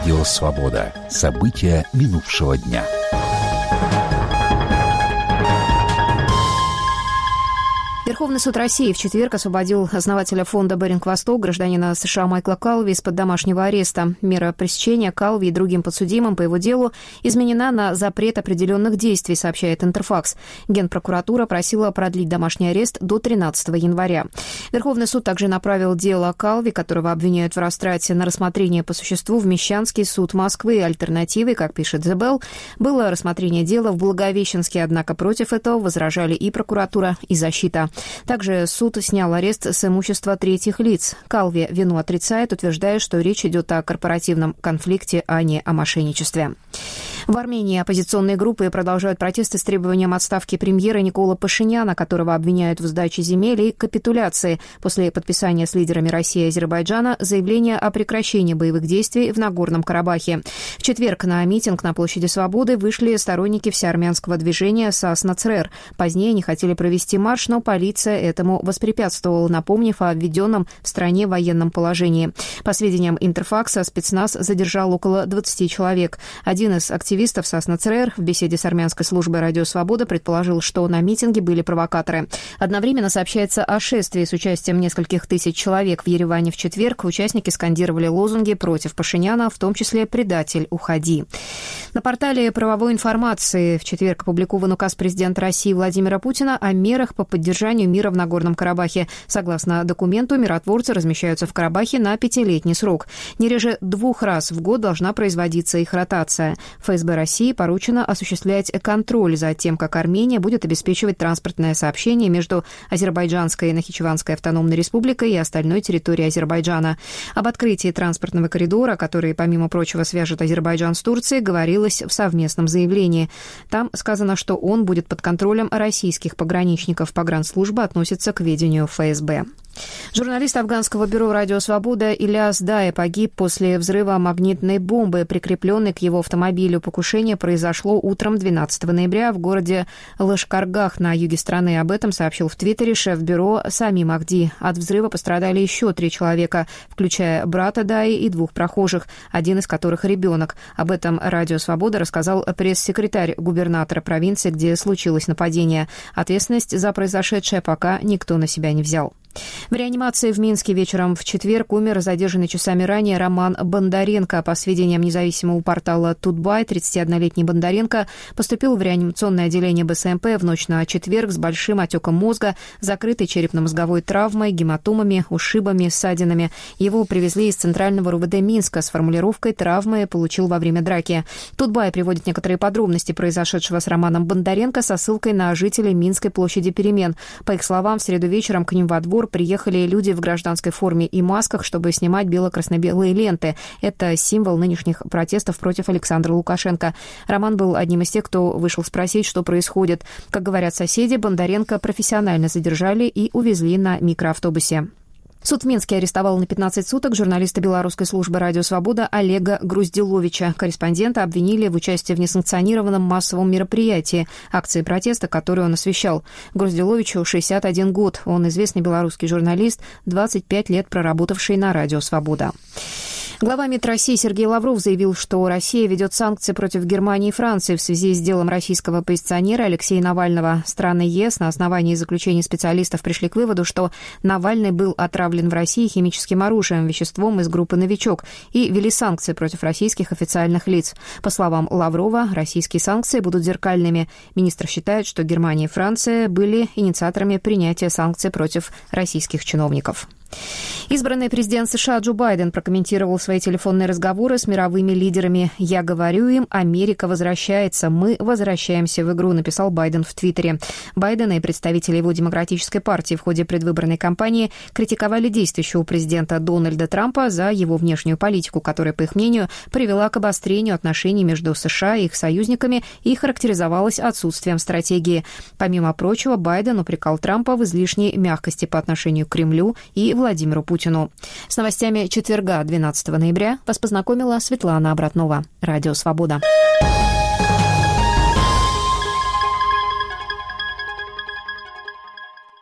Радио «Свобода». События минувшего дня. Верховный суд России в четверг освободил основателя фонда «Беринг-Восток», гражданина США Майкла Калви, из-под домашнего ареста. Мера пресечения Калви и другим подсудимым по его делу изменена на запрет определенных действий, сообщает Интерфакс. Генпрокуратура просила продлить домашний арест до 13 января. Верховный суд также направил дело Калви, которого обвиняют в растрате, на рассмотрение по существу в Мещанский суд Москвы. Альтернативой, как пишет The Bell, было рассмотрение дела в Благовещенске, однако против этого возражали и прокуратура, и защита. Также суд снял арест с имущества третьих лиц. Калви вину отрицает, утверждая, что речь идет о корпоративном конфликте, а не о мошенничестве. В Армении оппозиционные группы продолжают протесты с требованием отставки премьера Никола Пашиняна, которого обвиняют в сдаче земель и капитуляции после подписания с лидерами России и Азербайджана заявления о прекращении боевых действий в Нагорном Карабахе. В четверг на митинг на площади Свободы вышли сторонники всеармянского движения САС-НАЦРЭР. Позднее они хотели провести марш, но полиция этому воспрепятствовала, напомнив о введенном в стране военном положении. По сведениям Интерфакса, спецназ задержал около 20 человек. Один из активистов САС-НАЦРЭР в беседе с армянской службой «Радио Свобода» предположил, что на митинге были провокаторы. Одновременно сообщается о шествии с участием нескольких тысяч человек в Ереване в четверг. Участники скандировали лозунги против Пашиняна, в том числе «Предатель, уходи». На портале правовой информации в четверг опубликован указ президента России Владимира Путина о мерах по поддержанию мира в Нагорном Карабахе. Согласно документу, миротворцы размещаются в Карабахе на 5-летний срок. Не реже 2 раз в год должна производиться их ротация. ФСБ России поручено осуществлять контроль за тем, как Армения будет обеспечивать транспортное сообщение между Азербайджанской и Нахичеванской автономной республикой и остальной территорией Азербайджана. Об открытии транспортного коридора, который, помимо прочего, свяжет Азербайджан с Турцией, говорилось в совместном заявлении. Там сказано, что он будет под контролем российских пограничников. Погранслужба относится к ведению ФСБ. Журналист афганского бюро «Радио Свобода» Ильяс Дае погиб после взрыва магнитной бомбы, прикрепленной к его автомобилю. Покушение произошло утром 12 ноября в городе Лашкаргах на юге страны. Об этом сообщил в Твиттере шеф бюро Сами Махди. От взрыва пострадали еще 3 человека, включая брата Дае и 2 прохожих, один из которых ребенок. Об этом «Радио Свобода» рассказал пресс-секретарь губернатора провинции, где случилось нападение. Ответственность за произошедшее пока никто на себя не взял. В реанимации в Минске вечером в четверг умер задержанный часами ранее Роман Бондаренко. По сведениям независимого портала Тутбай, 31-летний Бондаренко поступил в реанимационное отделение БСМП в ночь на четверг с большим отеком мозга, закрытой черепно-мозговой травмой, гематомами, ушибами, ссадинами. Его привезли из Центрального РУВД Минска с формулировкой «травмы получил во время драки». Тутбай приводит некоторые подробности произошедшего с Романом Бондаренко со ссылкой на жителей Минской площади Перемен. По их словам, в среду вечером к ним во двор приехали люди в гражданской форме и масках, чтобы снимать бело-красно-белые ленты. Это символ нынешних протестов против Александра Лукашенко. Роман был одним из тех, кто вышел спросить, что происходит. Как говорят соседи, Бондаренко профессионально задержали и увезли на микроавтобусе. Суд в Минске арестовал на 15 суток журналиста белорусской службы «Радио Свобода» Олега Груздиловича. Корреспондента обвинили в участии в несанкционированном массовом мероприятии, акции протеста, которую он освещал. Груздиловичу 61 год. Он известный белорусский журналист, 25 лет проработавший на «Радио Свобода». Глава МИД России Сергей Лавров заявил, что Россия ведет санкции против Германии и Франции в связи с делом российского оппозиционера Алексея Навального. Страны ЕС на основании заключений специалистов пришли к выводу, что Навальный был отравлен в России химическим оружием, веществом из группы «Новичок», и ввели санкции против российских официальных лиц. По словам Лаврова, российские санкции будут зеркальными. Министр считает, что Германия и Франция были инициаторами принятия санкций против российских чиновников. Избранный президент США Джо Байден прокомментировал свои телефонные разговоры с мировыми лидерами. «Я говорю им, Америка возвращается, мы возвращаемся в игру», написал Байден в Твиттере. Байден и представители его демократической партии в ходе предвыборной кампании критиковали действующего президента Дональда Трампа за его внешнюю политику, которая, по их мнению, привела к обострению отношений между США и их союзниками и характеризовалась отсутствием стратегии. Помимо прочего, Байден упрекал Трампа в излишней мягкости по отношению к Кремлю и Владимиру Путину. С новостями четверга, 12 ноября, вас познакомила Светлана Обратнова. Радио «Свобода».